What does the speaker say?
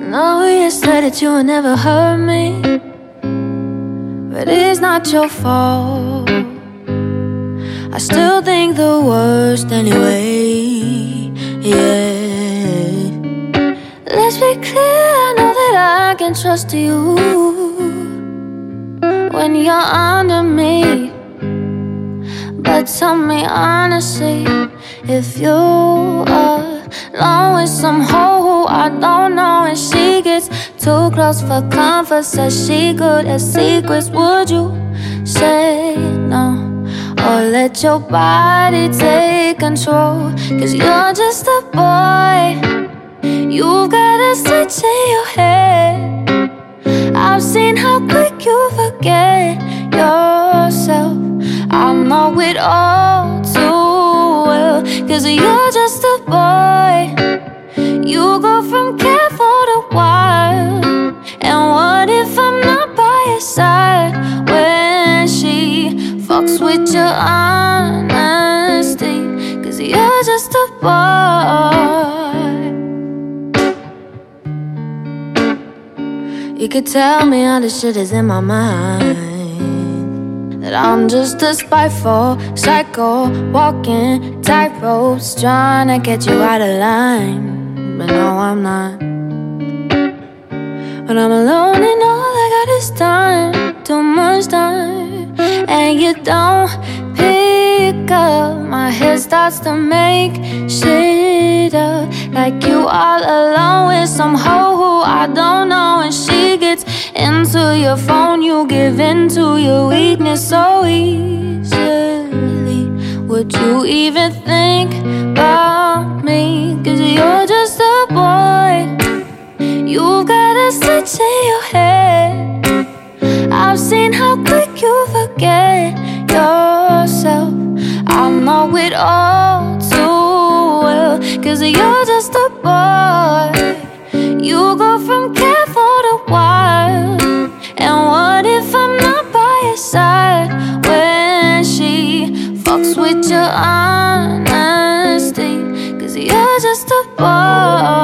know you said that you would never hurt me, but it's not your fault. I still think the worst anyway, yeah. Let's be clear, I know that I can trust you when you're under me. But tell me honestly, if you are alone with some hoe who I don't know, and she gets too close for comfort, says she good at secrets, would you say no? Or let your body take control? Cause you're just a boy, you've got a switch in your head. I've seen how quick you forget yourself. I know it all too well. Cause you're just a boy, you go from careful to wild. And what if I'm not by your side when she fucks with your honesty? Cause you're just a boy. You could tell me all the shit is in my mind, that I'm just a spiteful psycho, walking tightropes, trying to get you out of line. But no, I'm not. When I'm alone and all I got is time, too much time, and you don't pick up, my head starts to make shit up. Like you all alone with some hoe who I don't know, and she gets into your phone, you give in to your weakness so easily. Would you even think about me? Cause you're just a boy, you've got a switch in your head. I've seen how quick you forget yourself. I know it all too well. Cause you're just a boy, you go from careful to wild. And what if I'm not by your side when she fucks with your honesty? Cause you're just a boy.